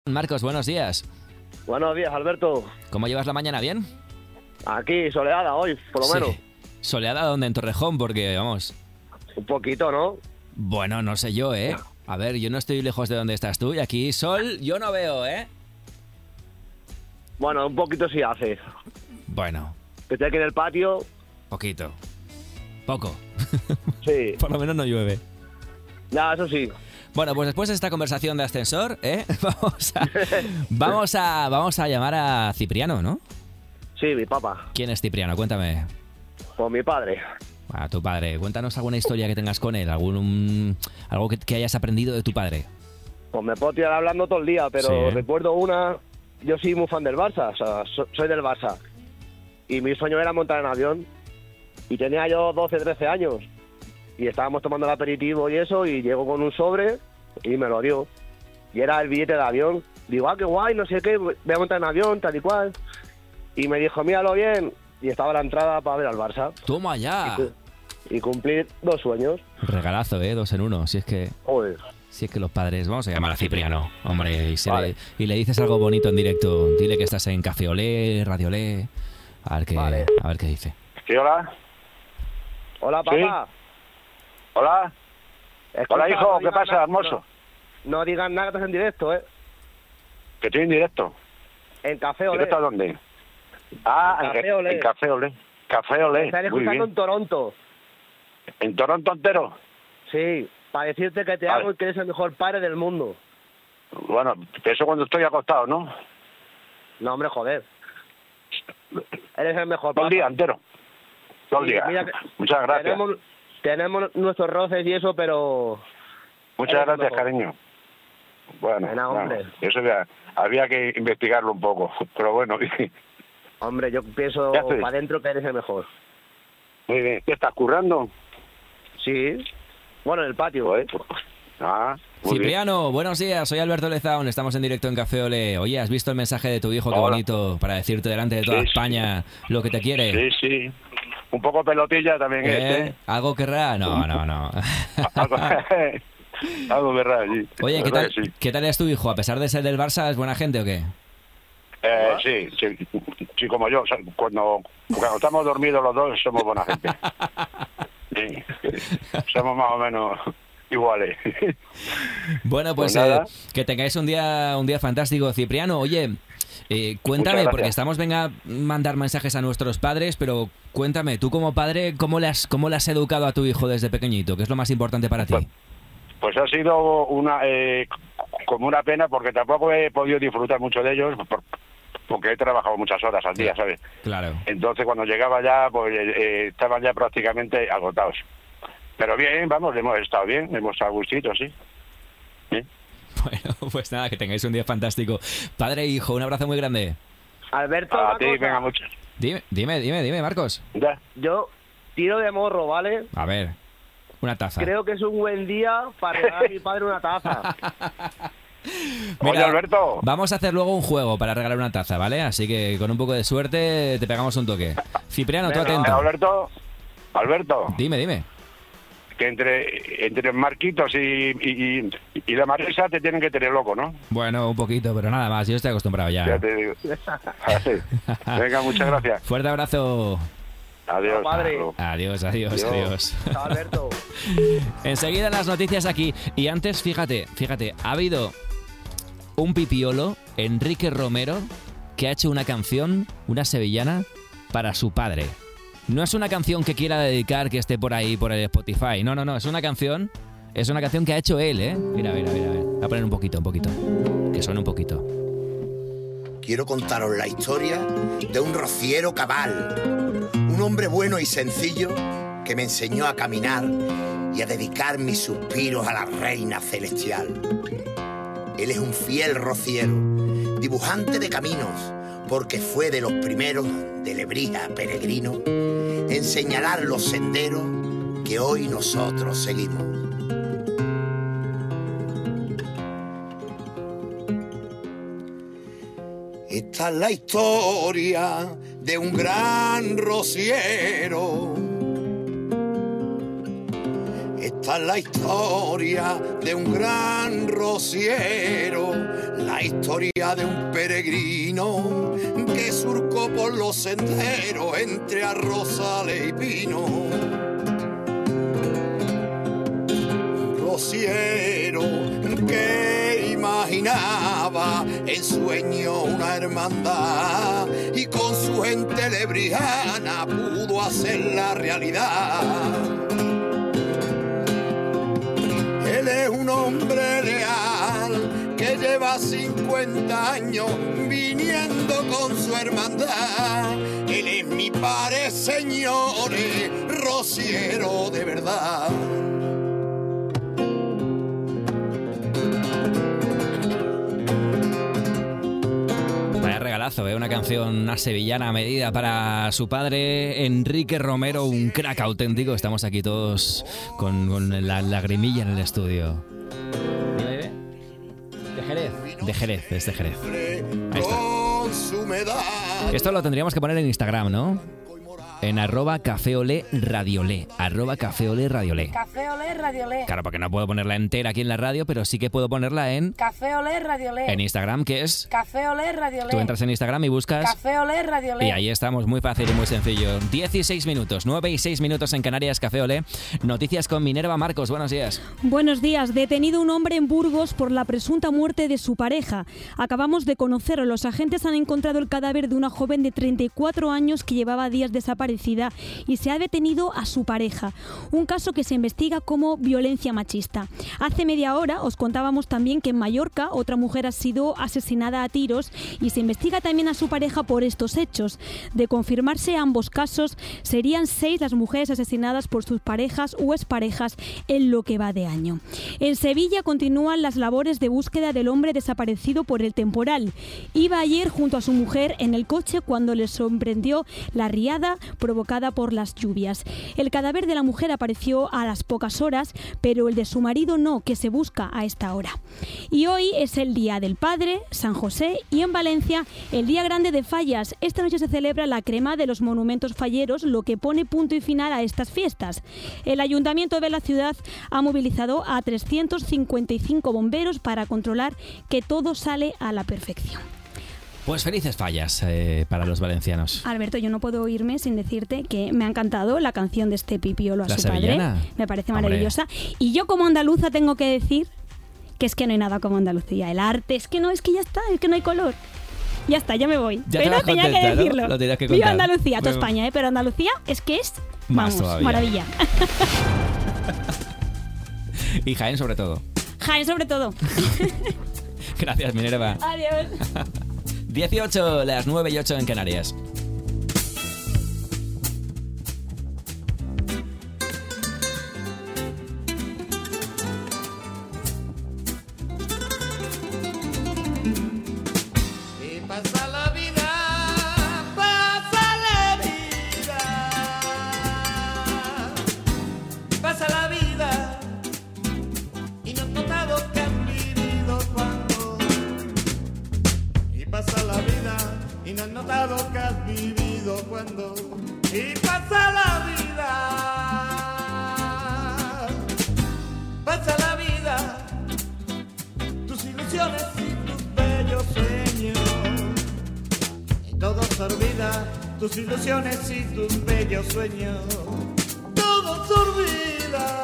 Marcos, buenos días. Buenos días, Alberto. ¿Cómo llevas la mañana? ¿Bien? Aquí, soleada hoy, por lo menos. ¿Soleada dónde? En Torrejón, porque, vamos... Un poquito, ¿no? Bueno, no sé yo, ¿eh? A ver, yo no estoy lejos de donde estás tú y aquí sol yo no veo, ¿eh? Bueno, un poquito sí hace. Bueno. Que estoy aquí en el patio. Poquito. Poco. Sí. Por lo menos no llueve. Ya, eso sí. Bueno, pues después de esta conversación de ascensor, vamos a llamar a Cipriano, ¿no? Sí, mi papá. ¿Quién es Cipriano? Cuéntame. Pues mi padre. A tu padre. Cuéntanos alguna historia que tengas con él, algo que hayas aprendido de tu padre. Pues me puedo tirar hablando todo el día, pero Sí. recuerdo una... Yo soy muy fan del Barça, o sea, soy del Barça. Y mi sueño era montar en avión. Y tenía yo 12, 13 años. Y estábamos tomando el aperitivo y eso, y llegó con un sobre y me lo dio. Y era el billete de avión. Digo, qué guay, no sé qué, voy a montar en avión, tal y cual. Y me dijo, míralo bien. Y estaba la entrada para ver al Barça. ¡Toma ya! Y cumplir 2 sueños. Regalazo, 2 en 1. Si es que los padres... Vamos a llamar a Cipriano, hombre, y le dices algo bonito en directo. Dile que estás en Café Olé, Radio Olé. A ver qué dice. Sí, hola. Hola, papá. ¿Sí? Hola. Escucha, Hola, hijo, no ¿qué digas pasa, nada, hermoso? No digas nada que estás en directo, ¿eh? Que estoy en directo. En Café Olé. ¿Directo a dónde? Ah, En Café Olé. en Café Olé. Café Olé, Estaré muy escuchando bien. en Toronto. ¿En Toronto entero? Sí, para decirte que te Vale. amo y que eres el mejor padre del mundo. Bueno, eso cuando estoy acostado, ¿no? No, hombre, joder. Eres el mejor Todo papá. el día entero. Todo el Sí, día. mira que Muchas gracias. Tenemos nuestros roces y eso, pero... Muchas eres el gracias, mejor. cariño. Bueno, Venga, hombre. eso había que investigarlo un poco, pero bueno. Hombre, yo pienso ¿Qué haces? para adentro que eres el mejor. Muy bien. ¿Qué estás currando? Sí. Bueno, en el patio. Pues, muy bien. Cipriano, buenos días. Soy Alberto Lezaun. Estamos en directo en Café Olé. Oye, ¿has visto el mensaje de tu hijo? Qué Hola. bonito, para decirte delante de toda Sí, sí. España lo que te quiere. Sí, sí. Un poco pelotilla también es, ¿Algo querrá? No. Algo verdad, sí. Oye, ¿qué Verdad tal, que sí. ¿qué tal es tu hijo? A pesar de ser del Barça, ¿es buena gente o qué? Sí, como yo. O sea, cuando estamos dormidos los dos somos buena gente. Sí, somos más o menos iguales. Bueno, pues nada. que tengáis un día fantástico. Cipriano, oye, cuéntame, Muchas porque gracias. venga a mandar mensajes a nuestros padres, pero cuéntame, tú como padre, ¿cómo le has educado a tu hijo desde pequeñito? ¿Qué es lo más importante para ti? Pues ha sido como una pena porque tampoco he podido disfrutar mucho de ellos porque he trabajado muchas horas al día, ¿sabes? Claro. Entonces cuando llegaba ya, pues estaban ya prácticamente agotados. Pero bien, vamos, hemos estado bien, hemos estado a gustito, sí. ¿Sí? Bueno, pues nada, que tengáis un día fantástico. Padre e hijo, un abrazo muy grande. Alberto, A una ti, cosa. venga, mucho. Dime, Marcos. Ya. Yo tiro de morro, ¿vale? A ver, una taza. Creo que es un buen día para regalar a mi padre una taza. Oye, Alberto. Vamos a hacer luego un juego para regalar una taza, ¿vale? Así que con un poco de suerte te pegamos un toque. Cipriano, tú Venga, atento. Alberto, Dime. que entre Marquitos y la Marisa te tienen que tener loco, ¿no? Bueno, un poquito, pero nada más. Yo estoy acostumbrado ya. Ya te digo. Así. Venga, muchas gracias. Fuerte abrazo. Adiós. Padre. Adiós. Chao, Alberto. Enseguida las noticias aquí. Y antes, fíjate, ha habido un pipiolo, Enrique Romero, que ha hecho una canción, una sevillana, para su padre. No es una canción que quiera dedicar, que esté por ahí, por el Spotify. No, es una canción que ha hecho él, ¿eh? Mira. Voy a poner un poquito. Que suene un poquito. Quiero contaros la historia de un rociero cabal, un hombre bueno y sencillo que me enseñó a caminar y a dedicar mis suspiros a la reina celestial. Él es un fiel rociero, dibujante de caminos, porque fue de los primeros de Lebrija peregrino en señalar los senderos que hoy nosotros seguimos. Esta es la historia de un gran rociero. Esta es la historia de un gran rociero. La historia de un peregrino que surcó por los senderos entre arrozales y pino. Rociero que imaginaba en sueño una hermandad y con su gente lebrijana pudo hacerla realidad. Él es un hombre leal que lleva 50 años viniendo con su hermandad. Él es mi padre, señores, rociero de verdad. Una canción, una sevillana a medida para su padre, Enrique Romero, un crack auténtico. Estamos aquí todos con la lagrimilla en el estudio. ¿De Jerez? De Jerez, es de Jerez. Ahí está. Esto lo tendríamos que poner en Instagram, ¿no? En @cafeoleradiolé. @cafeoleradiolé. Cafeoleradiolé. Claro, porque no puedo ponerla entera aquí en la radio, pero sí que puedo ponerla en Cafeoleradiolé. En Instagram, que es Cafeoleradiolé. Tú entras en Instagram y buscas Cafeoleradiolé. y ahí estamos, muy fácil y muy sencillo. 16 minutos, 9 y 6 minutos en Canarias, Café Olé. Noticias con Minerva Marcos, buenos días. Buenos días. Detenido un hombre en Burgos por la presunta muerte de su pareja. Acabamos de conocerlo. Los agentes han encontrado el cadáver de una joven de 34 años que llevaba días desaparecida y se ha detenido a su pareja. Un caso que se investiga como violencia machista. Hace media hora os contábamos también que en Mallorca otra mujer ha sido asesinada a tiros y se investiga también a su pareja por estos hechos. De confirmarse ambos casos, serían 6 las mujeres asesinadas por sus parejas o exparejas en lo que va de año. En Sevilla continúan las labores de búsqueda del hombre desaparecido por el temporal. Iba ayer junto a su mujer en el coche cuando les sorprendió la riada provocada por las lluvias. El cadáver de la mujer apareció a las pocas horas, pero el de su marido no, que se busca a esta hora. Y hoy es el Día del Padre, San José, y en Valencia el Día Grande de Fallas. Esta noche se celebra la crema de los monumentos falleros, lo que pone punto y final a estas fiestas. El Ayuntamiento de la ciudad ha movilizado a 355 bomberos para controlar que todo sale a la perfección. Pues felices fallas para los valencianos. Alberto, yo no puedo irme sin decirte que me ha encantado la canción de este Pipiolo a ¿La su sevillana? padre. Me parece maravillosa. Y yo como andaluza tengo que decir que es que no hay nada como Andalucía. El arte, es que ya está, es que no hay color. Ya está, ya me voy. Ya pero tenía que decirlo. ¿no? Lo tenías que contar. Viva Andalucía, toda España, pero Andalucía es que es, más vamos, todavía. Maravilla. Y Jaén sobre todo. Jaén sobre todo. Gracias, Minerva. Adiós. 18, las 9 y 8 en Canarias. Y pasa la vida, pasa la vida, pasa la vida y no has notado que has vivido cuando. Y pasa la vida y no has notado que has vivido cuando. Y pasa la vida, pasa la vida, tus ilusiones y tus bellos sueños. Y todo se olvida, tus ilusiones y tus bellos sueños. Todo se olvida.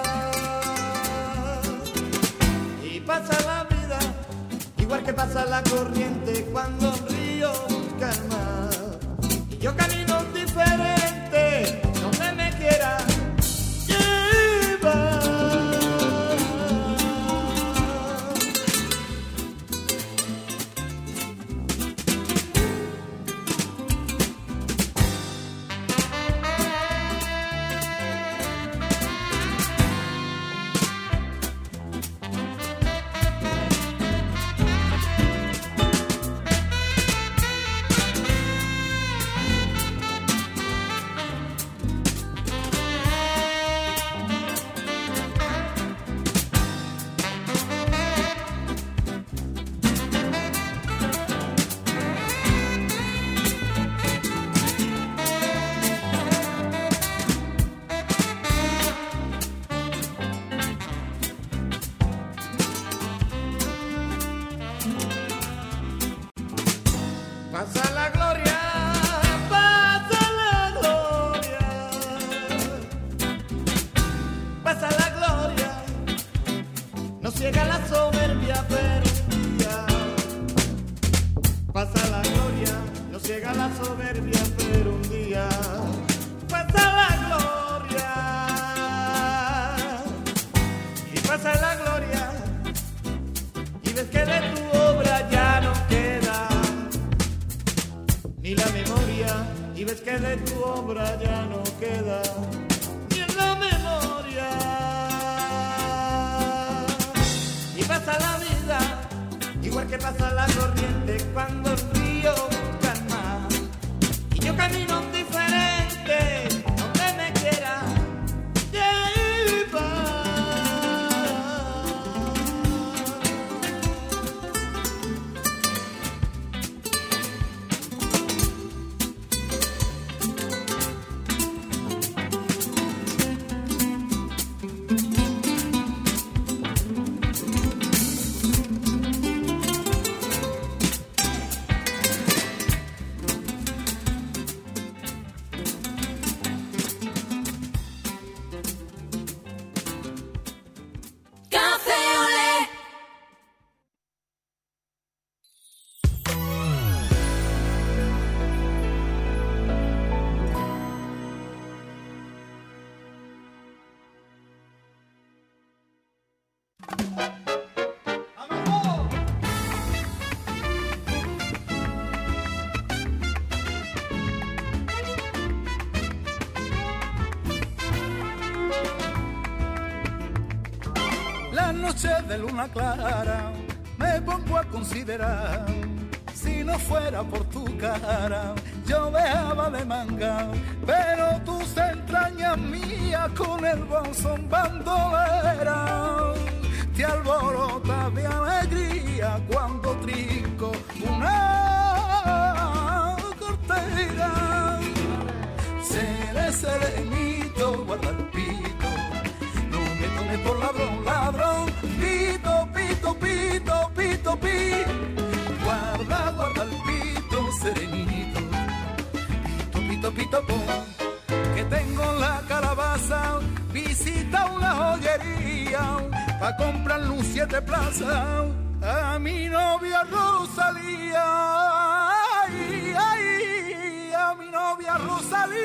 Y pasa la vida, igual que pasa la corriente cuando un río busca el mar. Y yo camino diferente, donde me quiera llevar. Pasa la gloria, pasa la gloria, pasa la gloria, no ciega la soberbia, pero un día. Pasa la gloria, no ciega la soberbia, pero un día. Pasa la gloria, y pasa la gloria, y ves que de tu obra ya no queda ni la memoria, y ves que de tu obra ya no queda ni en la memoria. Y pasa la vida, igual que pasa la corriente cuando el río busca el mar, y yo camino diferente donde me quiera llevar. La noche de luna clara me pongo a considerar, si no fuera por tu cara yo dejaba de mangar, pero tus entrañas mías con el bolsón bandolera te alborotas de alegría cuando trinco una cortera. Seré serenito, guarda el pito, no me tomes por ladrón, ladrón, pito, pito, pito, pito, pito, guarda, guarda el pito, serenito, pito, pito, pito, pum, que tengo en la calabaza, visita una joyería, pa' comprarle un 7 plazas a mi novia Rosalía, ay, ay, a mi novia Rosalía.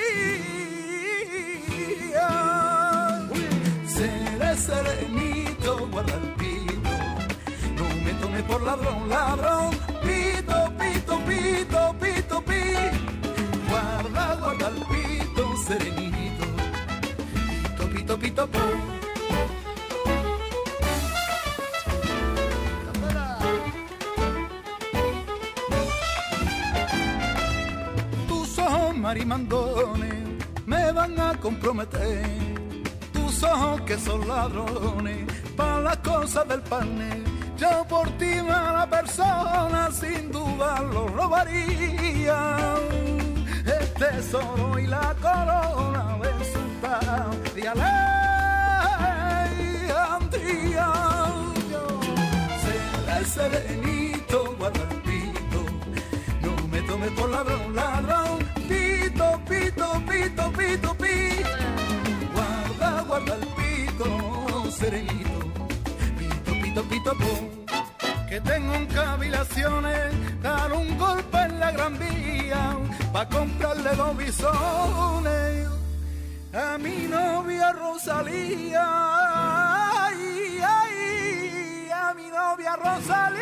Seré serenito, guarda el pito, no me tomes por ladrón, ladrón, pito, pito, pito, pito, pito, guarda, guarda el pito, serenito, pito, pito, pito, pum. Tus ojos marimandones me van a comprometer, tus ojos que son ladrones para las cosas del pan. Yo por ti mala persona sin duda lo robaría, el tesoro y la corona de su padre de Alejandría. Seré serenito, guarda el pito, no me tomes por ladrón, ladrón, pito, pito, pito, pito, pito, guarda, guarda el pito, serenito, pito, pito, pito, pum, que tengo en cavilaciones, dar un golpe en la Gran Vía, pa' comprarle 2 bisones a mi novia Rosalía, ay, ay, a mi novia Rosalía.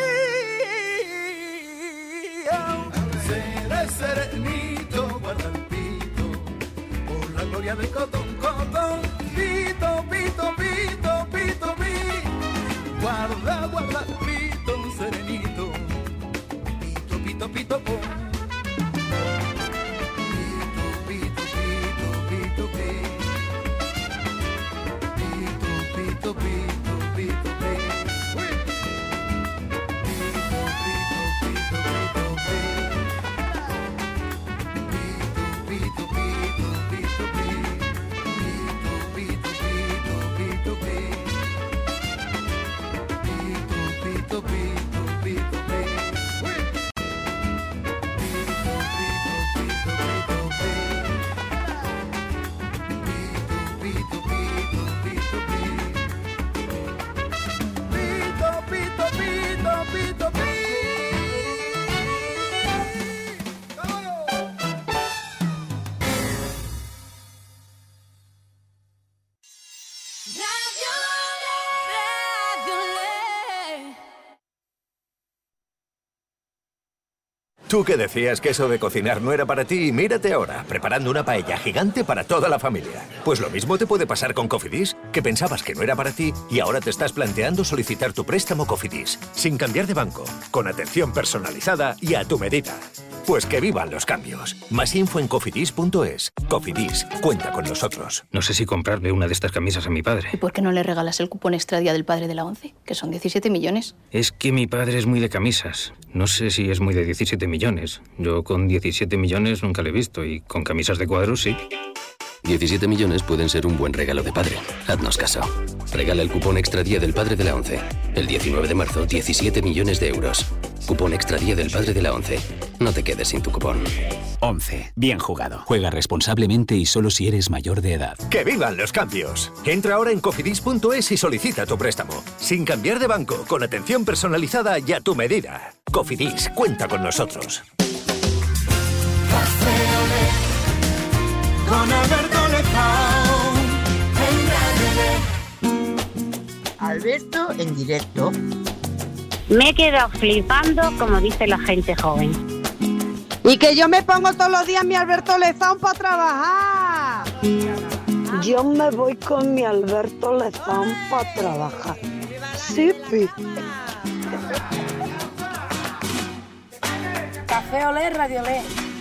Seré serenito, guarda el pito, por la gloria del cotón, cotón, pito, pito, pito, pito, pito, guarda, guarda el pito, serenito, pito, pito, pito, pum. Tú que decías que eso de cocinar no era para ti, mírate ahora, preparando una paella gigante para toda la familia. Pues lo mismo te puede pasar con Cofidis, que pensabas que no era para ti y ahora te estás planteando solicitar tu préstamo Cofidis, sin cambiar de banco, con atención personalizada y a tu medida. Pues que vivan los cambios. Más info en cofidis.es. Cofidis, cuenta con nosotros. No sé si comprarle una de estas camisas a mi padre. ¿Y por qué no le regalas el cupón extra día del padre de la ONCE? Que son 17 millones. Es que mi padre es muy de camisas. No sé si es muy de 17 millones. Yo con 17 millones nunca le he visto y con camisas de cuadros sí. 17 millones pueden ser un buen regalo de padre. Haznos caso. Regala el cupón extra día del padre de la ONCE. El 19 de marzo, 17 millones de euros. Cupón extra día del padre de la ONCE. No te quedes sin tu cupón. 11. Bien jugado. Juega responsablemente y solo si eres mayor de edad. ¡Que vivan los cambios! Entra ahora en cofidis.es y solicita tu préstamo. Sin cambiar de banco, con atención personalizada y a tu medida. Cofidis, cuenta con nosotros. Con Alberto Lezao en Radio Le. Alberto en directo. Me he quedado flipando, como dice la gente joven. Y que yo me pongo todos los días mi Alberto Lezao para trabajar. Yo me voy con mi Alberto Lezao para trabajar. Sí, pi. Café Olé, Radio Olé.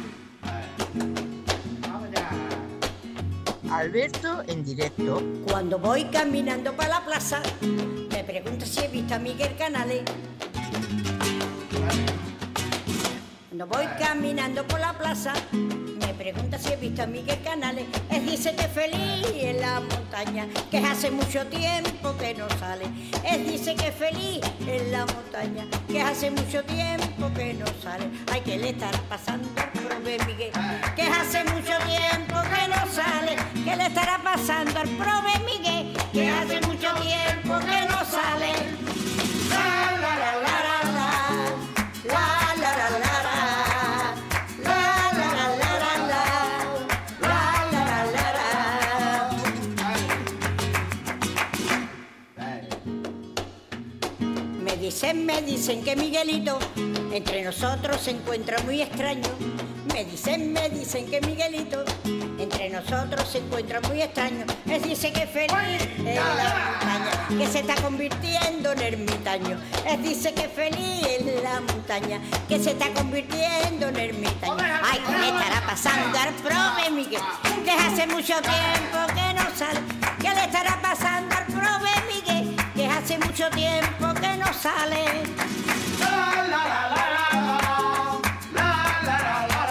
Alberto en directo. Cuando voy caminando para la plaza, me pregunto si he visto a Miguel Canales. Cuando voy caminando por la plaza, me pregunta si he visto a Miguel Canales. Él dice que feliz en la montaña, que hace mucho tiempo que no sale. Él dice que feliz en la montaña, que hace mucho tiempo que no sale. Ay, que le estará pasando al prove Miguel, que hace mucho tiempo que no sale. Que le estará pasando al prove Miguel, que hace mucho tiempo que no sale. La la la la la la la la la la. Me dicen que Miguelito entre nosotros se encuentra muy extraño. Me dicen que Miguelito entre nosotros se encuentra muy extraño. Él dice que feliz en la montaña, que se está convirtiendo en ermitaño. Él dice que feliz en la montaña, que se está convirtiendo en ermitaño. Ay, ¿qué le estará pasando al prove Miguel? Que hace mucho tiempo que no sale. ¿Qué le estará pasando al prove Miguel? Que hace mucho tiempo que no sale. La, la, la, la, la, la, la, la, la,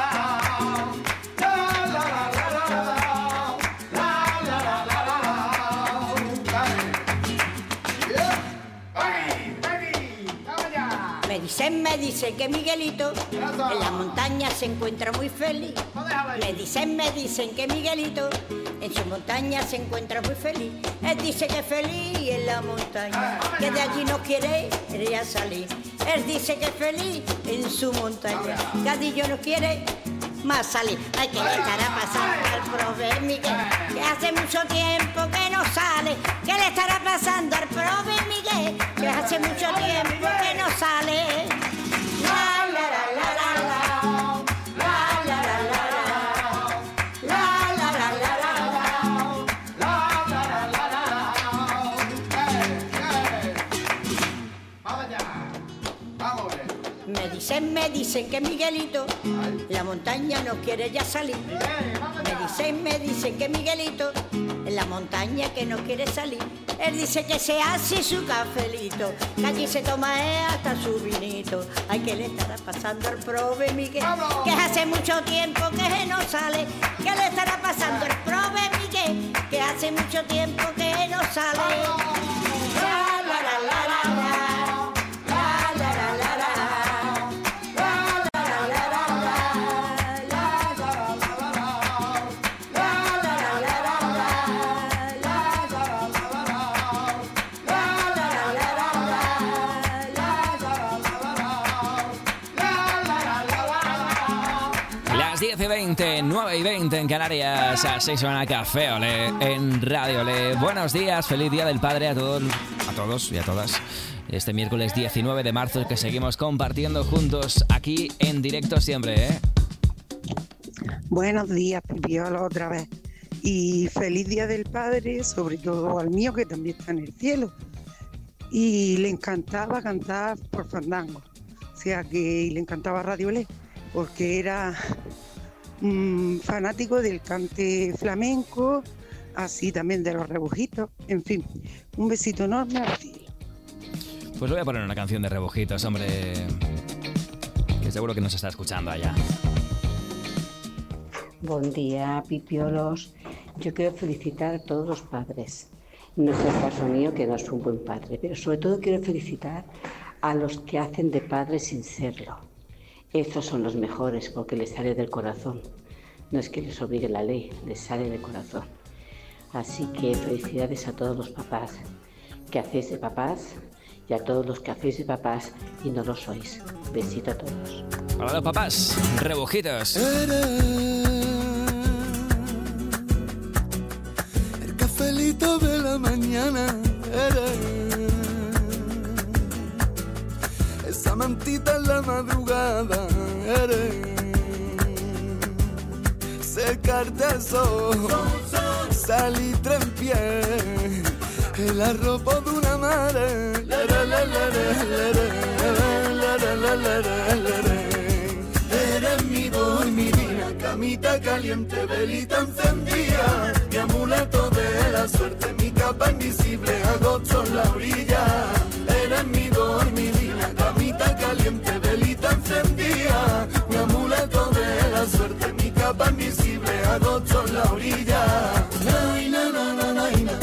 Me dicen que Miguelito en la montaña se encuentra muy feliz. Me dicen que Miguelito en su montaña se encuentra muy feliz. Él dice que es feliz en la montaña, que de allí no quiere ya salir. Él dice que es feliz en su montaña, que allí no quiere más salir. Ay, que le estará pasando al prove Miguel, que hace mucho tiempo que no sale. ¿Qué le estará pasando al prove Miguel? Que hace mucho tiempo que no sale. La la la la la la, la la la la la, la la la la la, la la la la. Vamos allá, vamos. Me dicen que Miguelito en la montaña no quiere ya salir. Me dicen que Miguelito en la montaña que no quiere salir. Él dice que se hace su cafelito, que allí se toma hasta su vinito. Ay, que le estará pasando al prove Miguel, que hace mucho tiempo que no sale. ¿Qué le estará pasando al prove Miguel, que hace mucho tiempo que no sale? La la la la la la, la la la la la. 10:20, 9:20 en Canarias. Así suena Café Olé en Radio Olé. Buenos días, feliz Día del Padre a todos y a todas. Este miércoles 19 de marzo que seguimos compartiendo juntos aquí en directo siempre, ¿eh? Buenos días, Pipiolo, otra vez. Y feliz Día del Padre, sobre todo al mío que también está en el cielo. Y le encantaba cantar por fandango. O sea que le encantaba Radio Olé, porque era fanático del cante flamenco, así también de los rebujitos. En fin, un besito enorme a ti. Pues voy a poner una canción de rebujitos, hombre, que seguro que nos está escuchando allá. Buen día, Pipiolos. Yo quiero felicitar a todos los padres. No es el caso mío, que no es un buen padre, pero sobre todo quiero felicitar a los que hacen de padres sin serlo. Estos son los mejores porque les sale del corazón. No es que les obligue la ley, les sale del corazón. Así que felicidades a todos los papás que hacéis de papás y a todos los que hacéis de papás y no lo sois. Besito a todos. Hola los papás, rebujitos. El cafelito de la mañana eres esa mantita en la madrugada eres secarte el sol, salitre en pie, el arropo de una madre. Eres mi dormidina, camita caliente, velita encendida, mi amuleto de la suerte, mi capa invisible, agosto en la orilla. Eres mi dormidina, camita caliente, velita encendida, mi amuleto de la suerte, mi capa invisible, agosto en la orilla. Nay, na, na, na, na, na.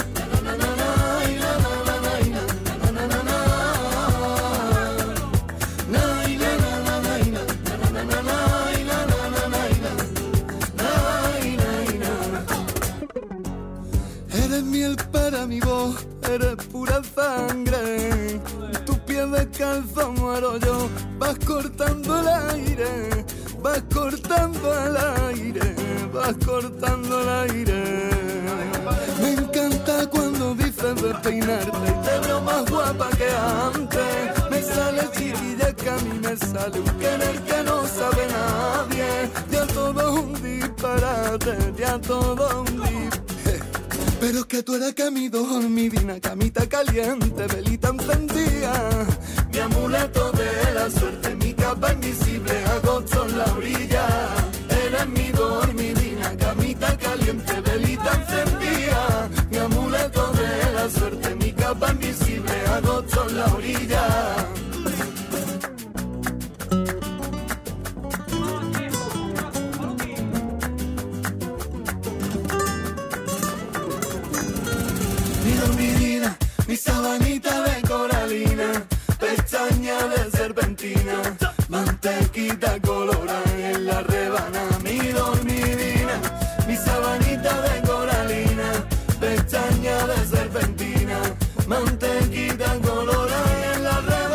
Eres miel para mi voz, eres pura sangre. Tu piel descalzo muero yo. Vas cortando el aire, vas cortando el aire, vas cortando el aire. Me encanta cuando dices despeinarte y te veo más guapa que antes. Me sale chiquilla que a mí me sale un querer que no sabe nadie. Ya todo un disparate, ya todo un disparate. Pero que tú eres que mi dormidina, camita caliente, velita encendida, mi amuleto de la suerte, mi capa invisible, agosto en la orilla. Eres mi dormidina, camita caliente, velita encendida, mi amuleto de la suerte, mi capa invisible, agosto en la orilla. Mi sabanita de coralina, pestaña de serpentina, mantequita colorada en la rebana. Mi dormidina, mi sabanita de coralina, pestaña de serpentina, mantequita colorada en la rebana.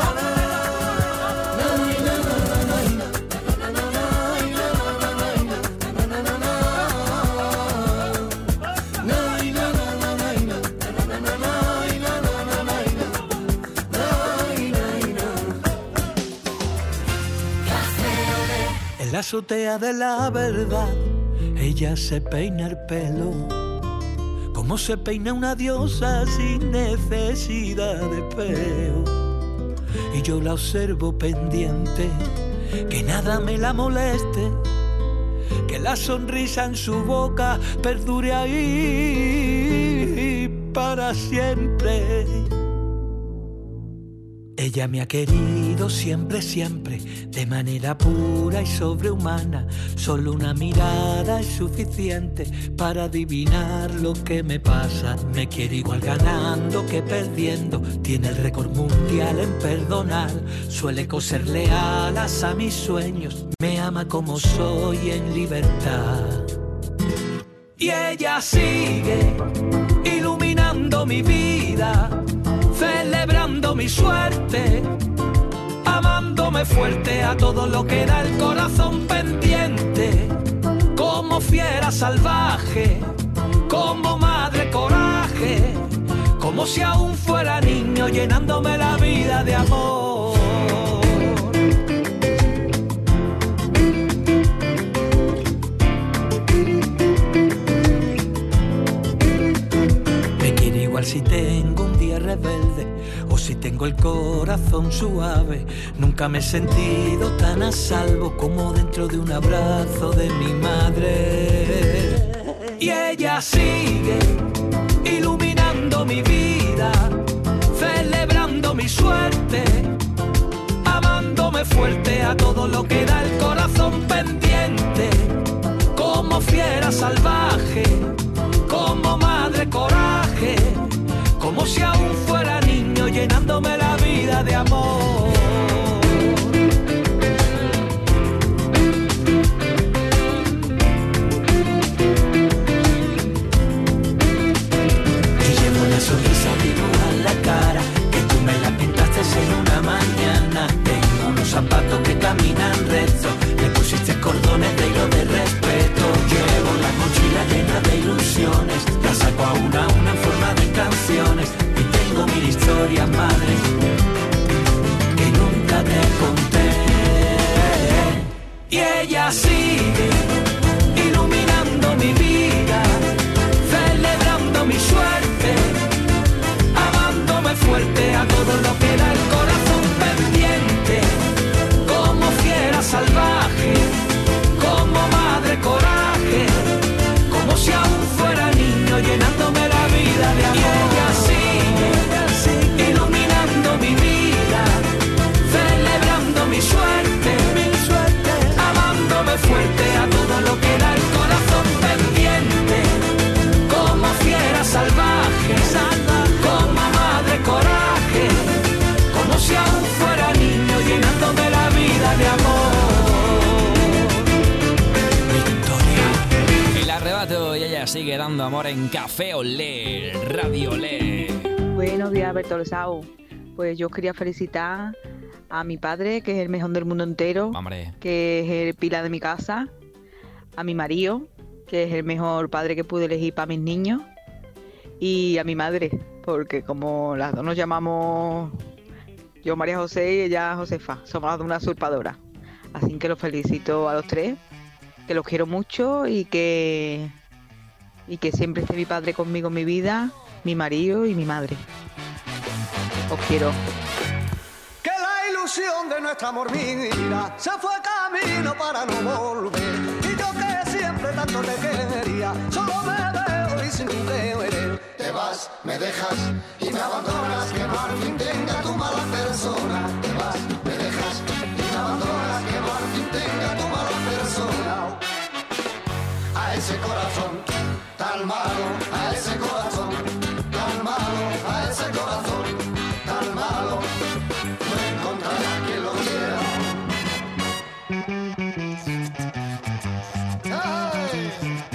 La azotea de la verdad, ella se peina el pelo como se peina una diosa sin necesidad de peo. Y yo la observo pendiente, que nada me la moleste, que la sonrisa en su boca perdure ahí para siempre. Ella me ha querido siempre, siempre, de manera pura y sobrehumana. Solo una mirada es suficiente para adivinar lo que me pasa. Me quiere igual ganando que perdiendo. Tiene el récord mundial en perdonar. Suele coserle alas a mis sueños. Me ama como soy en libertad. Y ella sigue iluminando mi vida, celebrando mi suerte, amándome fuerte a todo lo que da el corazón pendiente. como fiera salvaje, como madre coraje, como si aún fuera niño llenándome la vida de amor. Me quiere igual si tengo un día rebelde o si tengo el corazón suave. Nunca me he sentido tan a salvo como dentro de un abrazo de mi madre. Y ella sigue iluminando mi vida, celebrando mi suerte, amándome fuerte a todo lo que da el corazón pendiente, como fiera salvaje, como madre coraje, como si aún fuera niño llenándome la vida de amor. Sonrisa dibuja en la cara, que tú me la pintaste en una mañana. Tengo unos zapatos que caminan recto, le pusiste cordones de hilo de respeto. Llevo la mochila llena de ilusiones, la saco a una en forma de canciones. Y tengo mil historias, madre, que nunca te conté. Y ella sigue iluminando mi vida, celebrando mi suerte, fuerte a todo lo que da el corazón pendiente, como fiera salvaje, como madre coraje, como si aún fuera niño llenándome la vida de amor. Y ella sigue iluminando mi vida, celebrando mi suerte, amándome fuerte a todo lo que da el corazón pendiente, como fiera salvaje, como madre coraje, como si aún fuera niño llenándome la vida de amor. Victoria. El arrebato y ella sigue dando amor en Café Olé, Radio Olé. Buenos días, Bertolo Sau. Pues yo quería felicitar a mi padre, que es el mejor del mundo entero, Hombre. que es el pilar de mi casa, a mi marido, que es el mejor padre que pude elegir para mis niños, y a mi madre, porque como las dos nos llamamos, yo María José y ella Josefa, somos las dos una usurpadora. Así que los felicito a los tres, que los quiero mucho y que siempre esté mi padre conmigo en mi vida, mi marido y mi madre. Os quiero. Que la ilusión de nuestro amor, mira, se fue camino para no volver. Y yo que siempre tanto te quería, solo me veo y sin tu querer. Te vas, me dejas y me abandonas, que no al fin tenga tu mala persona. Te vas, me dejas y me abandonas, que no al fin tenga tu mala persona. A ese corazón tan malo, a ese corazón tan malo, a ese corazón tan malo, no encontrará quien lo quiera. ¡Ay!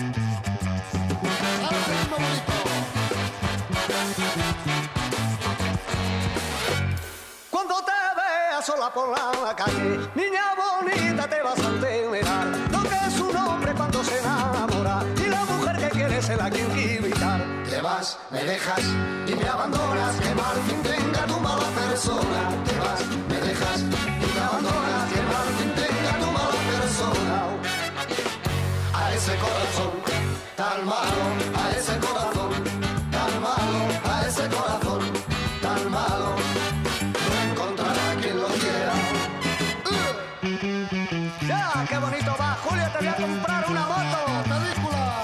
Cuando te veas sola por la calle, niña bonita, te vas a enterar lo que es un hombre cuando se enamora y la mujer que quiere se la quiere evitar. Te vas, me dejas y me abandonas, que mal fin tenga tu mala persona. Te vas, me dejas y me abandonas, que mal fin tenga tu mala persona. A ese corazón tan malo, a ese corazón tan malo, a ese corazón tan malo, no encontrará quien lo quiera. ¡Ya, qué bonito va! Julia, te voy a comprar una moto. ¡Película!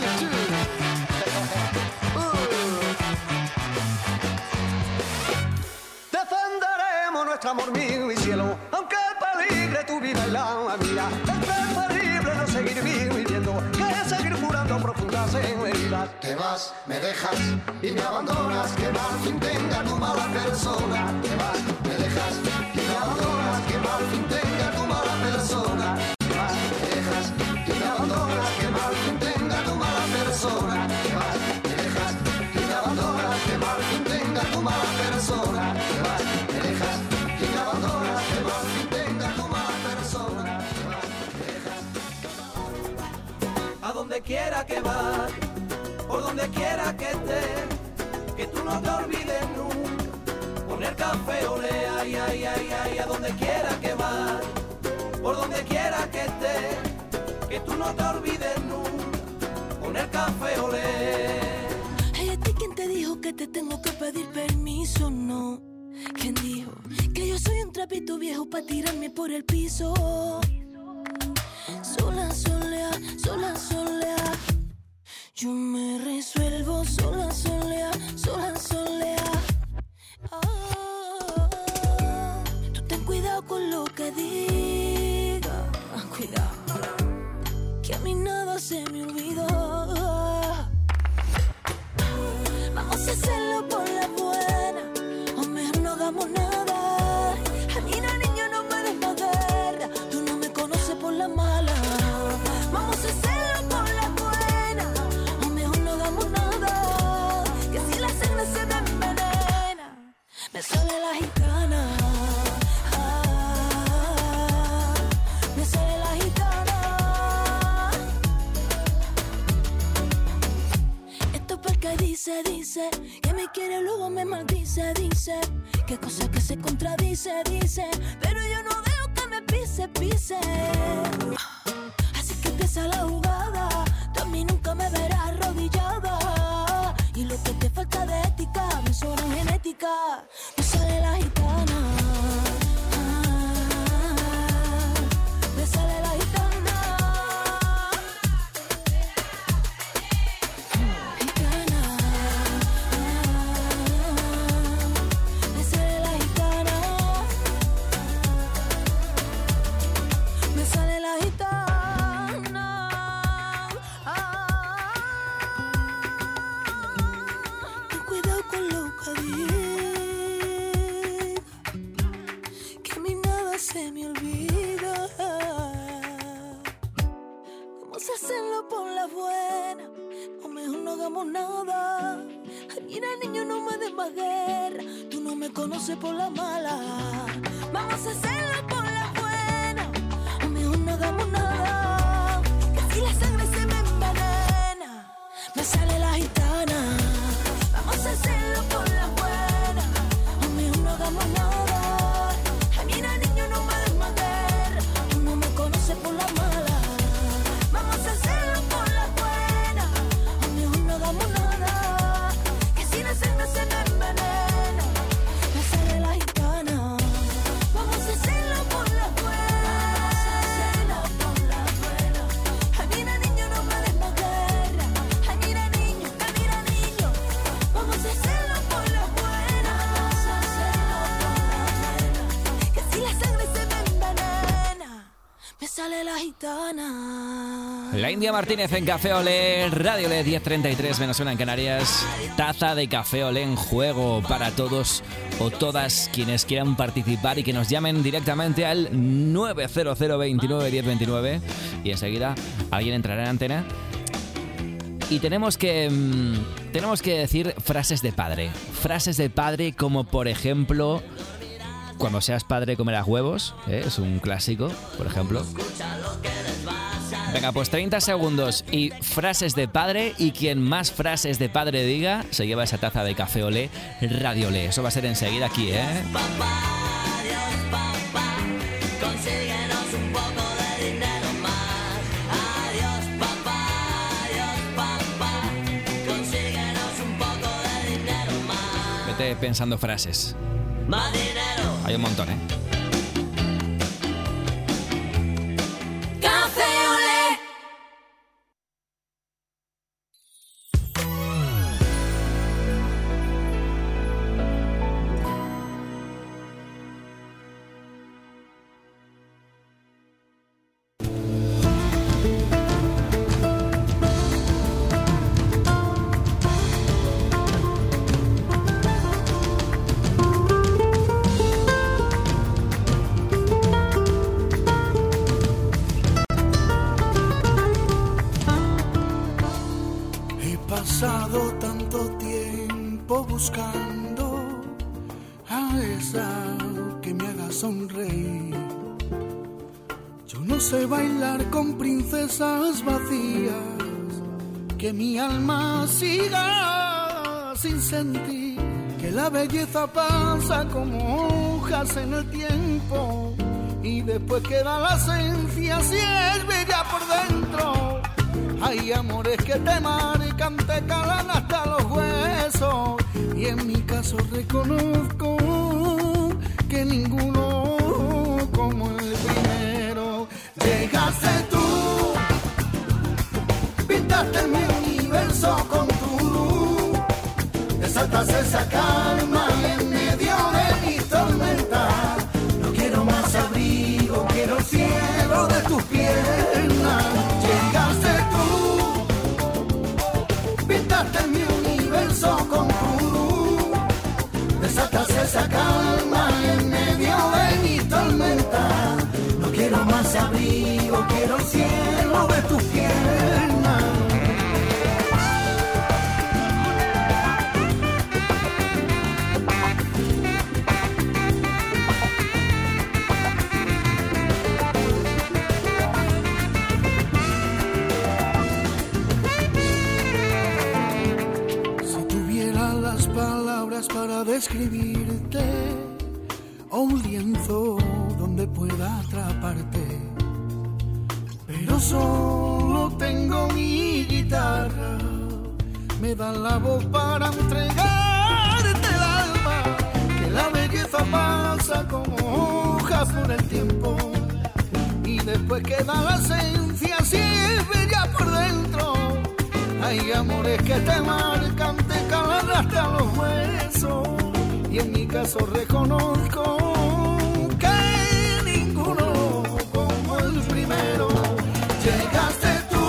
Defenderemos nuestro amor, mío y cielo, aunque peligre tu vida y la mía. Es preferible no seguir viviendo que seguir curando profundas heridas. Te vas, me dejas y me abandonas, que mal fin tenga tu mala persona. Te vas, me dejas y me abandonas, que mal fin tenga tu mala persona. Te vas, me dejas y me abandonas, que mal fin tenga tu mala persona. Te vas, me dejas y me abandonas, que mal fin tenga tu mala persona. Te vas, me dejas y me abandonas, que mal fin tenga tu mala persona. Te vas, me dejas. quiera que vayas, por donde quiera que estés, que tú no te olvides nunca, poner café olé, ay, ay, ay, ay, a donde quiera que vayas, por donde quiera que estés, que tú no te olvides nunca, poner café olé. Hey, ¿a ti quién te dijo que te tengo que pedir permiso? No. ¿Quién dijo que yo soy un trapito viejo para tirarme por el piso? Sola, solea, sola, solea. Yo me resuelvo sola, solea, sola, solea. Oh, tú ten cuidado con lo que digas. Cuidado, que a mí nada se me olvidó. Vamos a hacerlo por la buena, o mejor no hagamos nada. A mí la niña no me des más guerra, tú no me conoces por la mala. Vamos a hacerlo por la buena, o mejor no hagamos nada. Que si la sangre se me envenena, me sale la gitana. Me sale la gitana. Esto es porque dice que me quiere, luego me maldice, dice que cosa que se contradice, dice, pero yo no dejo que me pise. Así que empieza la jugada, tú a mí nunca me verás arrodillada, y lo que te falta de ética me sobra en genética. Me sale la gitana. Me sale la gitana. Se me olvida. Vamos a hacerlo por la buena, o mejor no hagamos nada. Ay, mira, niño, no me des más guerra, tú no me conoces por la mala. Vamos a hacerlo por la buena, o mejor no hagamos nada. Que si la sangre se me envenena, me sale la gitana. Vamos a hacerlo por la buena, o mejor no hagamos nada. Por la mala, vamos a hacerlo por la buena, o mejor no hagamos nada. Que si la sangre se me envenena, me sale la gitana. Vamos a hacerlo por la buena, por la buena. Ay, mira, niño, no me des más guerra. Ay, mira, niño, vamos a hacerlo por la buena, vamos a hacerlo por la buena. Que si la sangre se me envenena, me sale la gitana. La India Martínez en Café Olé, Radio Olé, 10:33 menos una en Canarias. Taza de Café Olé en juego para todos o todas quienes quieran participar y que nos llamen directamente al 900 29 10 29 y enseguida alguien entrará en antena. Y tenemos que decir frases de padre. Frases de padre como, por ejemplo, cuando seas padre comerás huevos, ¿eh? Es un clásico, por ejemplo. Venga, pues 30 segundos y frases de padre, y quien más frases de padre diga se lleva esa taza de Café Olé, Radio Olé. Eso va a ser enseguida aquí, ¿eh? Vete pensando frases. Hay un montón, ¿eh? Café Olé. Pasado tanto tiempo buscando a esa que me haga sonreír. Yo no sé bailar con princesas vacías, que mi alma siga sin sentir, que la belleza pasa como hojas en el tiempo y después queda la esencia si es bella por dentro. Hay amores que te marcan, te calan hasta los huesos y en mi caso reconozco que ninguno como el primero. Llegaste tú, pintaste mi universo con tu luz, desatas esa calma en medio de mi tormenta. No quiero más abrigo, quiero el cielo de tus piernas. Llegaste tú, pintaste mi universo con tu luz, desatas esa calma en medio de mi tormenta. No quiero más abrigo, quiero el cielo de tus piernas. Si tuviera las palabras para describirte, o un lienzo donde pueda atraparte, pero solo tengo mi guitarra, me dan la voz para entregarte el alma, que la belleza pasa como hojas por el tiempo y después queda la esencia si es bella por dentro. Hay amores que te marcan, te calan hasta los huesos y en mi caso reconozco que ninguno como el primero. Llegaste tú,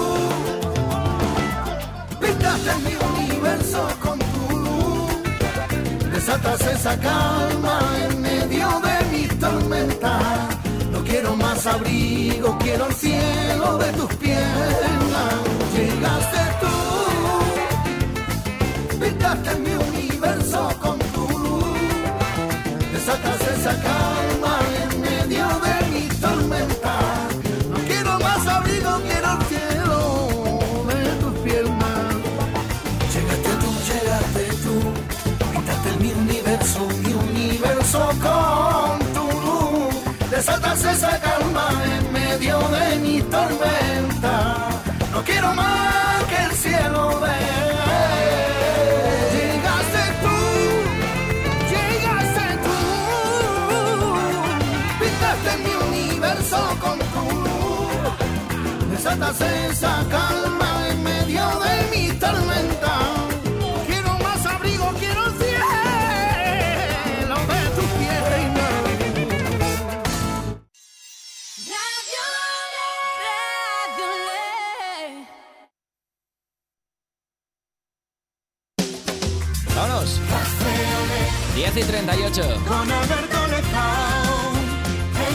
pintaste mi universo con tu luz, desatas esa calma en medio de mi tormenta. No quiero más abrigo, quiero el cielo de tus piernas. Llegaste tú, pintaste mi universo con tu luz, desatas esa calma en medio de mi tormenta. No quiero más abrigo, quiero el cielo de tus piernas. Llegaste tú, pintaste mi universo con tu luz, desatas esa calma en medio de mi tormenta. No quiero más que el cielo de... Llegaste tú, pintaste mi universo con tu luz, desatas esa calma en medio de mi tormenta. Quiero más abrigo, quiero el cielo de tus piernas. Vámonos. 10:38. Con Alberto Lezao en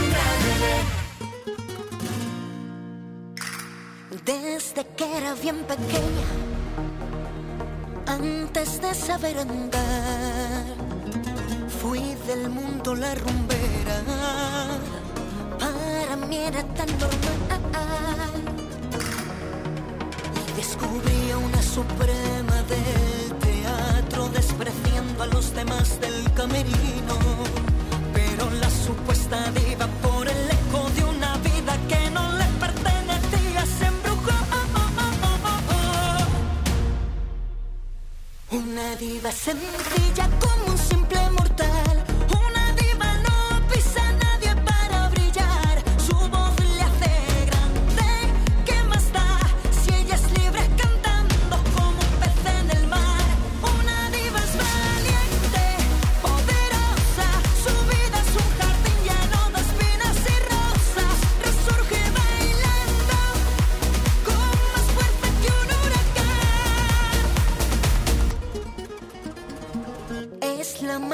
Desde que era bien pequeña, antes de saber andar, fui del mundo la rumbera. Para mí era tan normal. Y descubrí a una suprema del teatro, despreciando a los demás del camerino. Pero la supuesta diva, por el eco de una vida que no le pertenecía, se embrujó. Una diva sencilla como un simple mortal. Una diva no pisa a nadie para brillar. Su voz le hace grande. ¿Qué más da si ella es libre cantando como un pez en el mar? Una diva es valiente, poderosa. Su vida es un jardín lleno de espinas y rosas. Resurge bailando con más fuerza que un huracán. Es la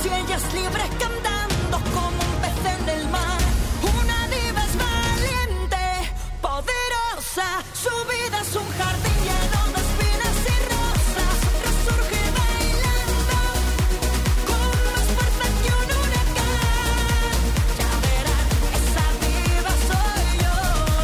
y ella es libre cantando como un pez en el mar. Una diva es valiente, poderosa, su vida es un jardín lleno de espinas y rosas. Resurge bailando con más fuerza que un huracán. Ya verán, esa diva soy yo.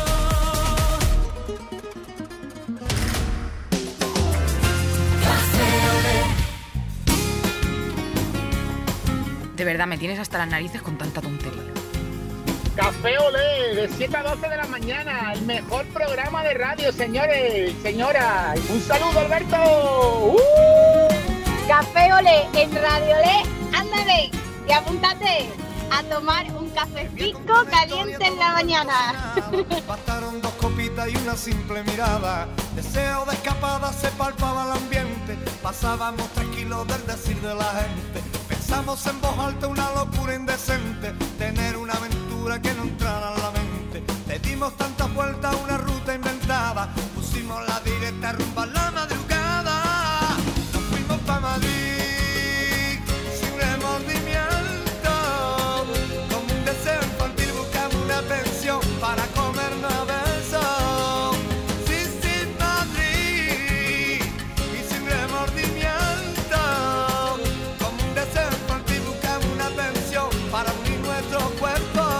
De verdad, me tienes hasta las narices con tanta tontería. Café Olé, de 7 a 12 de la mañana, el mejor programa de radio, señores, señora. Un saludo, Alberto. Café Olé en Radio Olé, ándale y apúntate a tomar un cafecito caliente en la mañana. Bastaron 2 copitas y una simple mirada. Deseo de escapada se palpaba el ambiente. Pasábamos tranquilos del decir de la gente. Pensamos en voz alta una locura indecente. Tener una aventura que no entrara en la mente. Le dimos tantas vueltas a una ruta inventada. Pusimos la directa rumba a la madrugada. Nos fuimos pa' Madrid sin remordimiento. Como un deseo infantil buscamos una pensión para comernos a besos. Sí, sí, Madrid y sin remordimiento. Como un deseo infantil buscamos una pensión para unir nuestros cuerpos.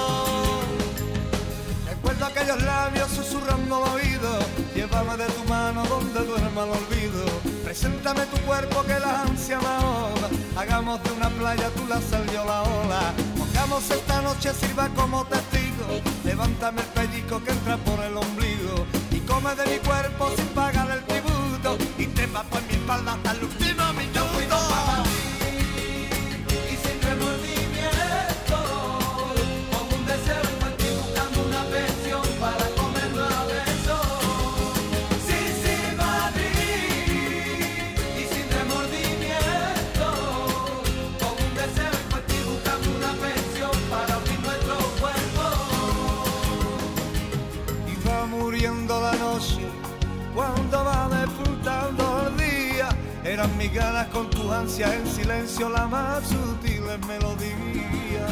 Recuerdo aquellos labios susurrando al oído. Llévame de tu mano donde duerma el olvido. Preséntame tu cuerpo que la ansia me ahoga. Hagamos de una playa tú la sal yo la ola. Pongamos esta noche sirva como testigo. Levántame el pellizco que entra por el ombligo. Y come de mi cuerpo sin pagar el tributo. Y trepa por mi espalda hasta el último minuto. Y sin remordimiento, como un deseo infantil buscando una pensión para comernos a besos. Sí, sí, Madrid. Y sin remordimiento, como un deseo infantil buscando una pensión para unir nuestro cuerpo. Y va muriendo la noche cuando va despuntando el día. Eran mis ganas con tus ansias en silencio, la más sutiles melodías.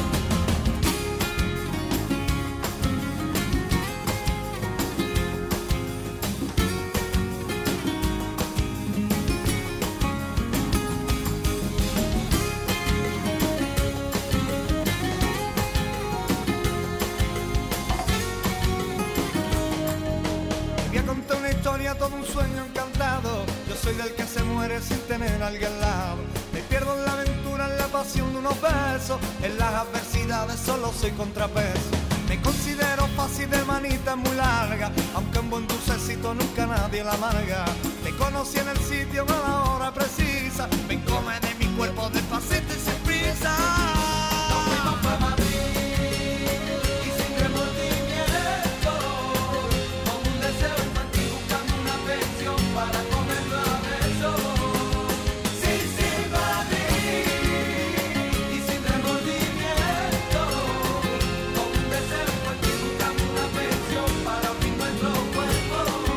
Te voy a contar una historia, todo un sueño encantado. Yo soy del que se muere sin tener a alguien al lado. Me pierdo en la aventura, en la pasión de unos besos. En las adversidades solo soy contrapeso. Me considero fácil de manita muy larga, aunque un buen dulcecito nunca nadie la amarga. Te conocí en el sitio a la hora precisa. Ven, come de mi cuerpo despacito y sin prisa. Nos fuimos pa' Madrid y sin remordimiento. Como un deseo infantil buscando una pensión para comerlo a besos. Sí, sí, Madrid y sin remordimiento. Como un deseo infantil buscando una pensión para unir nuestro cuerpo.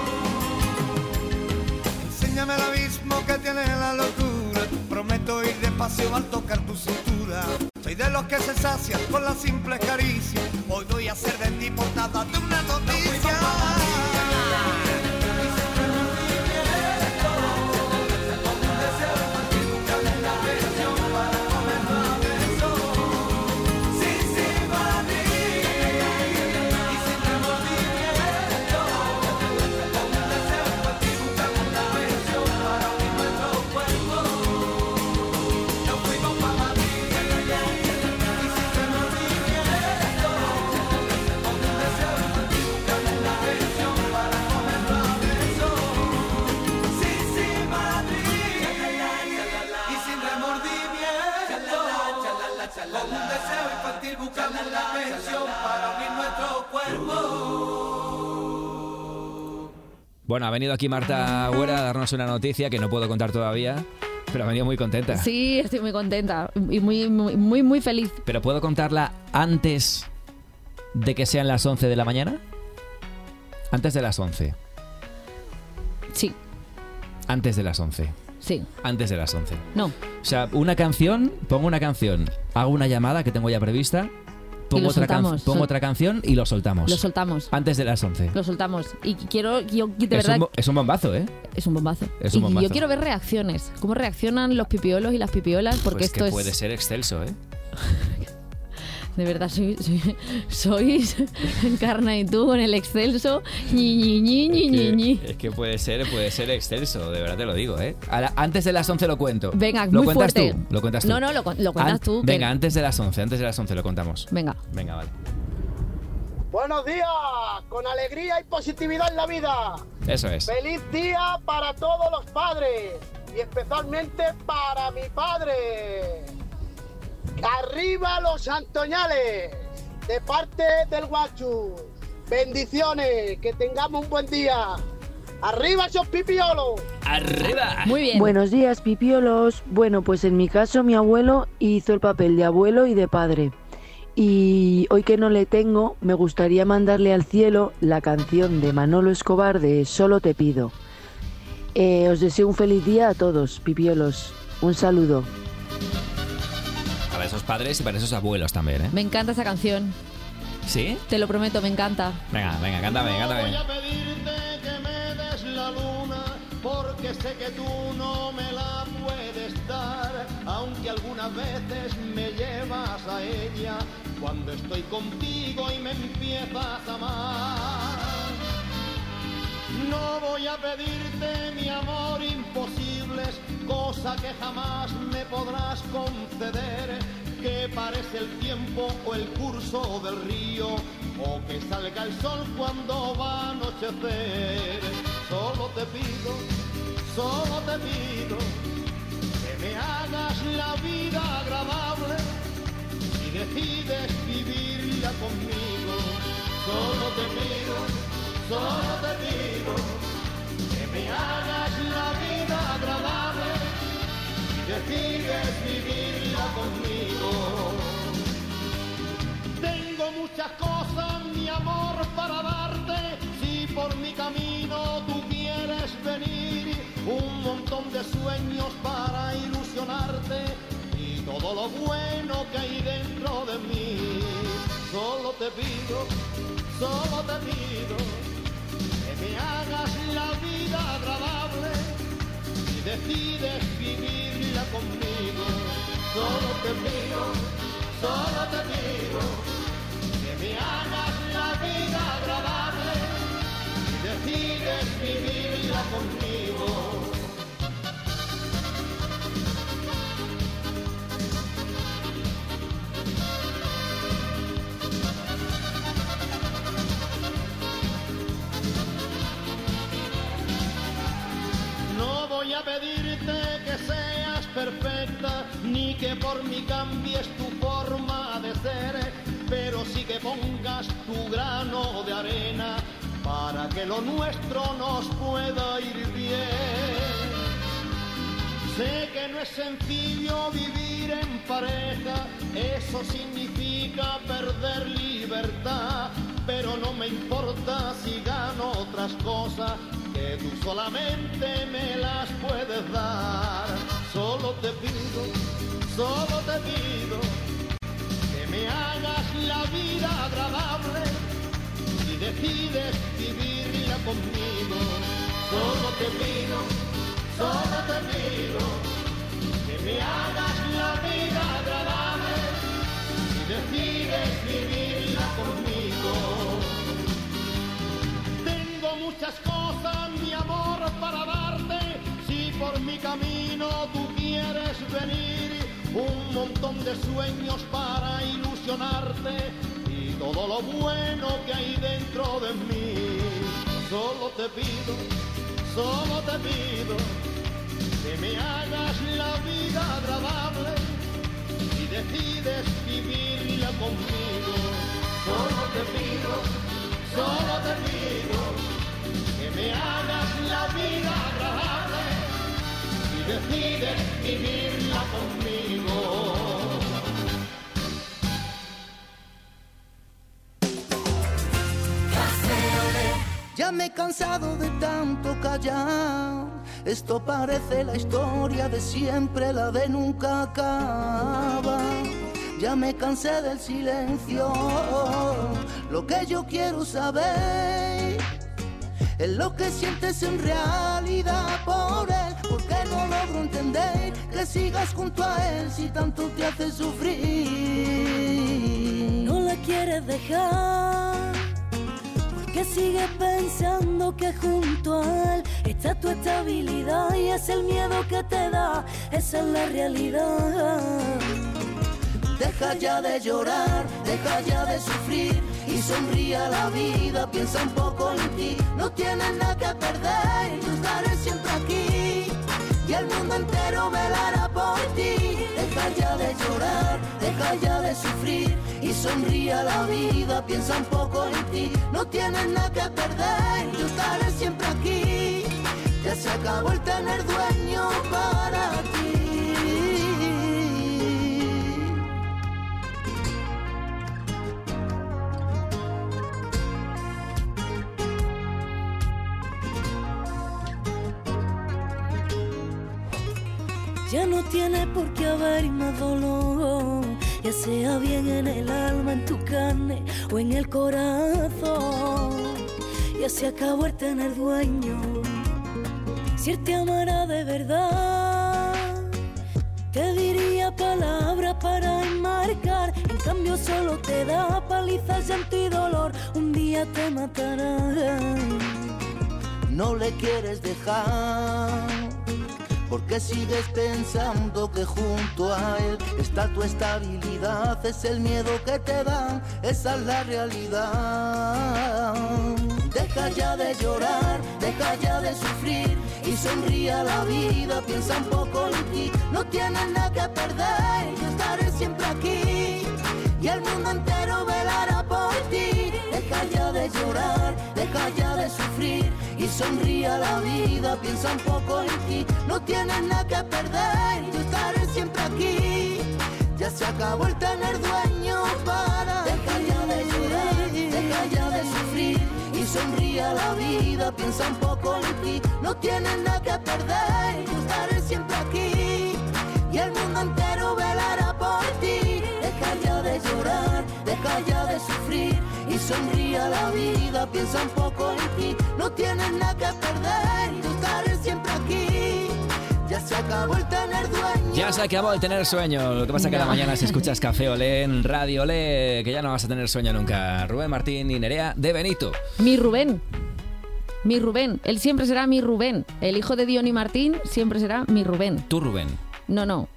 Enséñame el abismo que tiene la locura. Prometo ir despacio al tocar tu cintura. Soy de los que se sacian con la simple caricia. Hoy voy a hacer de ti portada de una noticia. Con un deseo infantil buscamos la pensión para unir nuestro cuerpo. Bueno, ha venido aquí Marta Güera a darnos una noticia que no puedo contar todavía, pero ha venido muy contenta. Sí, estoy muy contenta y muy feliz. ¿Pero puedo contarla antes de que sean las 11 de la mañana? Antes de las 11. Sí. Antes de las 11. Sí. Antes de las 11. No. O sea, pongo una canción, hago una llamada que tengo ya prevista, pongo otra canción y lo soltamos. Lo soltamos. Antes de las 11. Lo soltamos. Y yo de verdad... Es un bombazo, ¿eh? Es un bombazo. Es un bombazo. Y yo quiero ver reacciones. ¿Cómo reaccionan los pipiolos y las pipiolas? Porque pues esto que puede ser excelso, ¿eh? De verdad, sois Encarna y tú con el excelso. Ñi. Es que puede ser excelso, de verdad te lo digo, ¿eh? Ahora, antes de las 11 lo cuento. Venga, ¿Lo muy cuentas fuerte. tú? ¿Lo cuentas tú? No, lo cuentas tú. Venga, antes de las 11 lo contamos. Venga, vale. Buenos días, con alegría y positividad en la vida. Eso es. Feliz día para todos los padres y especialmente para mi padre. ¡Arriba los Antoñales! De parte del Guachu. Bendiciones, que tengamos un buen día. ¡Arriba esos pipiolos! ¡Arriba! Muy bien. Buenos días, pipiolos. Bueno, pues en mi caso mi abuelo hizo el papel de abuelo y de padre. Y hoy que no le tengo, me gustaría mandarle al cielo la canción de Manolo Escobar de Solo te pido. Os deseo un feliz día a todos, pipiolos. Un saludo. Para esos padres y para esos abuelos también, ¿eh? me encanta esa canción. ¿Sí? Te lo prometo, me encanta. Venga, cántame. Voy a pedirte que me des la luna, porque sé que tú no me la puedes dar, aunque algunas veces me llevas a ella cuando estoy contigo y me empiezas a amar. No voy a pedirte, mi amor, imposibles, cosa que jamás me podrás conceder, que parece el tiempo o el curso del río, o que salga el sol cuando va a anochecer. Solo te pido, que me hagas la vida agradable y decides vivirla conmigo. Solo te pido, que me hagas la vida agradable y decides vivirla conmigo. Tengo muchas cosas, mi amor, para darte, si por mi camino tú quieres venir, un montón de sueños para ilusionarte y todo lo bueno que hay dentro de mí. Solo te pido, que me hagas la vida agradable y decides vivirla conmigo. Solo te pido, que me hagas la vida agradable y decides vivirla conmigo. No voy a pedirte que seas perfecta, ni que por mí cambies tu forma de ser, pero sí que pongas tu grano de arena para que lo nuestro nos pueda ir bien. Sé que no es sencillo vivir en pareja, eso significa perder libertad, pero no me importa si gano otras cosas, que tú solamente me las puedes dar. Solo te pido, que me hagas la vida agradable y decides vivirla conmigo. Solo te pido, que me hagas la vida agradable y decides vivirla conmigo. Tengo muchas cosas, mi amor, para darte, si por mi camino tú quieres venir, un montón de sueños para ilusionarte y todo lo bueno que hay dentro de mí. Solo te pido, que me hagas la vida agradable y decides vivirla conmigo. Solo te pido, que me hagas la vida agradable y decides vivirla conmigo. Ya me he cansado de tanto callar, Esto parece la historia de siempre, la de nunca acaba. Ya me cansé del silencio. Lo que yo quiero saber es lo que sientes en realidad por él. Porque no logro entender que sigas junto a él si tanto te hace sufrir. No la quieres dejar porque sigues pensando que junto a él está tu estabilidad y es el miedo que te da, esa es la realidad. Deja ya de llorar, deja ya de sufrir y sonríe a la vida, piensa un poco en ti. No tienes nada que perder, yo estaré siempre aquí y el mundo entero velará por ti. Deja ya de llorar, deja ya de sufrir y sonríe a la vida, piensa un poco en ti. No tienes nada que perder, yo estaré siempre aquí. Ya se acabó el tener dueño para ti. Ya no tiene por qué haber más dolor, ya sea bien en el alma, en tu carne o en el corazón. Ya se acabó el tener dueño. Si él te amara de verdad, te diría palabras para enmarcar. En cambio solo te da palizas, llanto y dolor. Un día te matará. No le quieres dejar porque sigues pensando que junto a él está tu estabilidad. Es el miedo que te dan, esa es la realidad. Deja ya de llorar, deja ya de sufrir y sonríe a la vida, piensa un poco en ti. No tienes nada que perder, yo estaré siempre aquí y el mundo entero velará por ti. Deja ya de llorar, deja ya de sufrir y sonríe a la vida, piensa un poco en ti. No tienes nada que perder, yo estaré siempre aquí. Ya se acabó el tener dueño para. Deja ya de llorar, deja ya de sufrir y sonríe a la vida, piensa un poco en ti. No tienes nada que perder, yo estaré siempre aquí y el mundo entero velará por ti. Deja ya de llorar, deja ya de sufrir y sonríe a la vida, piensa un poco en ti. No tienes nada que perder, yo estaré siempre aquí. Ya se acabó el tener dueño. Ya se acabó el tener sueño. Lo que pasa es que a la mañana si escuchas Café Olé en Radio Olé, que ya no vas a tener sueño nunca. Rubén Martín y Nerea de Benito. Mi Rubén. Mi Rubén. Él siempre será mi Rubén. El hijo de Dion y Martín siempre será mi Rubén. ¿Tu Rubén? No.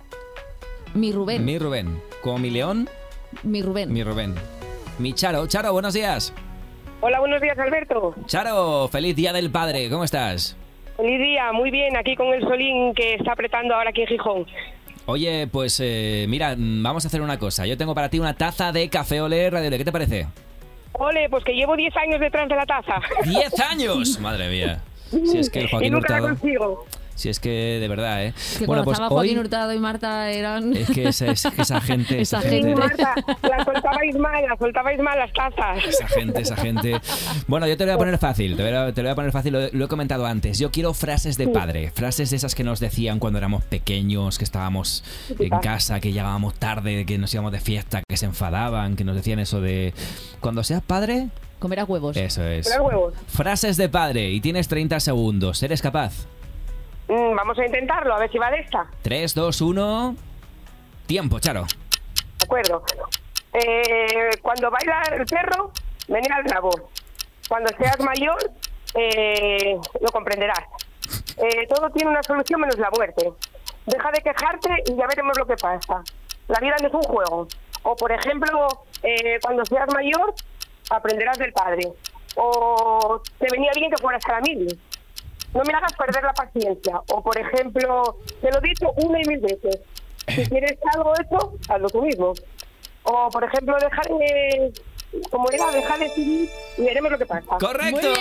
Mi Rubén. Mi Rubén. ¿Como mi león? Mi Rubén. Mi Rubén. Mi Charo. Charo, buenos días. Hola, buenos días, Alberto. Charo, feliz Día del Padre. ¿Cómo estás? Feliz día, muy bien, aquí con el solín que está apretando ahora aquí en Gijón. Oye, pues mira, vamos a hacer una cosa. Yo tengo para ti una taza de Café Olé Radio Olé. ¿Qué te parece? Ole, pues que llevo 10 años detrás de la taza. ¡10 años! Madre mía. Si es que el Joaquín y nunca Hurtado... la consigo. Si es que de verdad, ¿eh? Que bueno, cuando pues estaba Joaquín Hurtado y Marta eran... Es que esa gente... Esa gente. Marta, la soltabais mal las tazas. Esa gente... Bueno, yo te lo voy a poner fácil, te lo voy a poner fácil, lo he comentado antes. Yo quiero frases de padre, frases de esas que nos decían cuando éramos pequeños, que estábamos en casa, que llegábamos tarde, que nos íbamos de fiesta, que se enfadaban, que nos decían eso de... Cuando seas padre... Comerás huevos. Eso es. Comerás huevos. Frases de padre, y tienes 30 segundos. ¿Eres capaz? Vamos a intentarlo, a ver si va de esta. 3, 2, 1... Tiempo, Charo. De acuerdo. Cuando baila el perro, venir al rabo. Cuando seas mayor, lo comprenderás. Todo tiene una solución menos la muerte. Deja de quejarte y ya veremos lo que pasa. La vida no es un juego. O, por ejemplo, cuando seas mayor, aprenderás del padre. O te venía bien que fueras a la mili. No me hagas perder la paciencia. O, por ejemplo, te lo he dicho 1 y 1000 veces. Si quieres algo hecho, hazlo tú mismo. O, por ejemplo, dejar de decidir y veremos lo que pasa. ¡Correcto!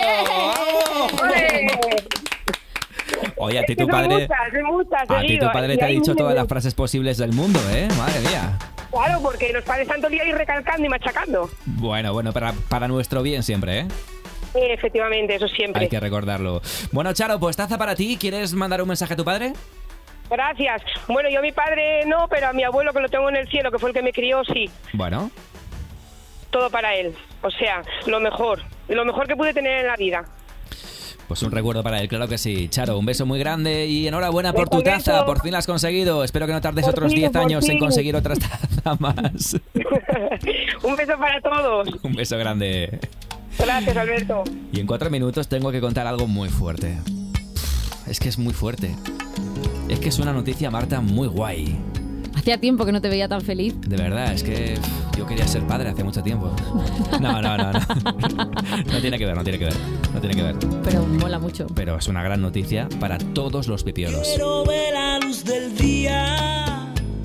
Oye, a ti Es que tu son padre... muchas, a ti tu padre te ha dicho todas las frases. frases posibles del mundo, ¿eh? Madre mía. Claro, porque los padres están todo el día ahí recalcando y machacando. Bueno, para nuestro bien siempre, ¿eh? Efectivamente, eso siempre. Hay que recordarlo. Bueno, Charo, pues taza para ti. ¿Quieres mandar un mensaje a tu padre? Gracias. Bueno, yo a mi padre no, pero a mi abuelo, que lo tengo en el cielo, que fue el que me crió, sí. Bueno. Todo para él. O sea, lo mejor que pude tener en la vida. Pues un recuerdo para él, claro que sí. Charo, un beso muy grande y enhorabuena por tu Beso. taza. Por fin la has conseguido. Espero que no tardes Por otros fin, 10 por años en fin. conseguir otra taza más. Un beso para todos. Un beso grande. Gracias, Alberto. Y en 4 minutos tengo que contar algo muy fuerte. Es que es muy fuerte. Es que es una noticia, Marta, muy guay. Hacía tiempo que no te veía tan feliz. De verdad, es que yo quería ser padre hace mucho tiempo. No. No tiene que ver. Pero mola mucho. Pero es una gran noticia para todos los pipiolos. Quiero ver la luz del día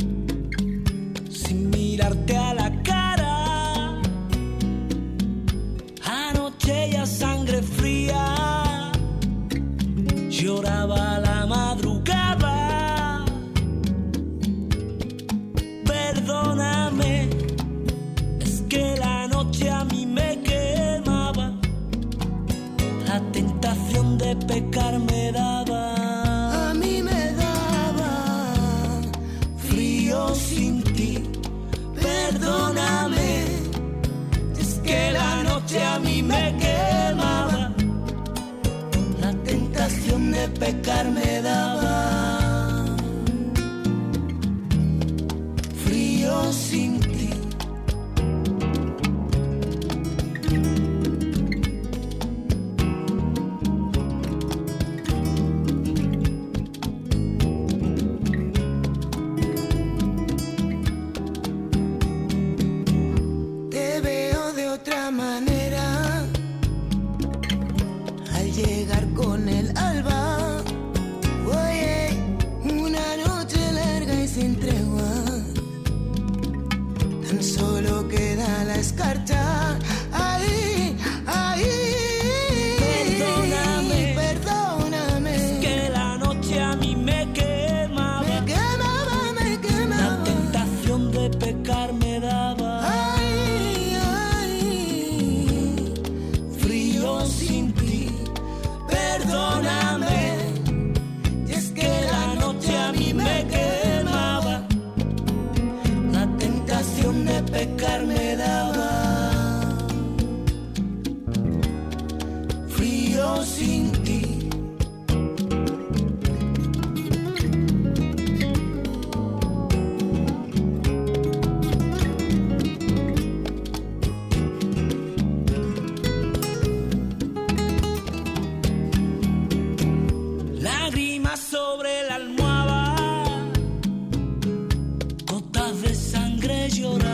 sin mirarte a la cara. Anoche ya sangre fría lloraba la madrugada. Perdóname, es que la noche a mí me quemaba. La tentación de pecar me daba. A mí me daba frío sin ti. Perdóname, es que la noche a mí me quemaba. La tentación de pecar me daba. Frío sin ti. Te veo de otra manera al llegar con el alba. Oye, una noche larga y sin tregua. Tan solo queda la escarcha. Ahí, ahí. Perdóname. Es que la noche a mí me quemaba. Me quemaba. La tentación de pecar me daba. Frío sin ti. Perdóname. Y es que la noche a mí me quemaba. La tentación de pecar me daba. Frío sin ti. Lágrimas sobre la almohada, gotas de sangre llorar.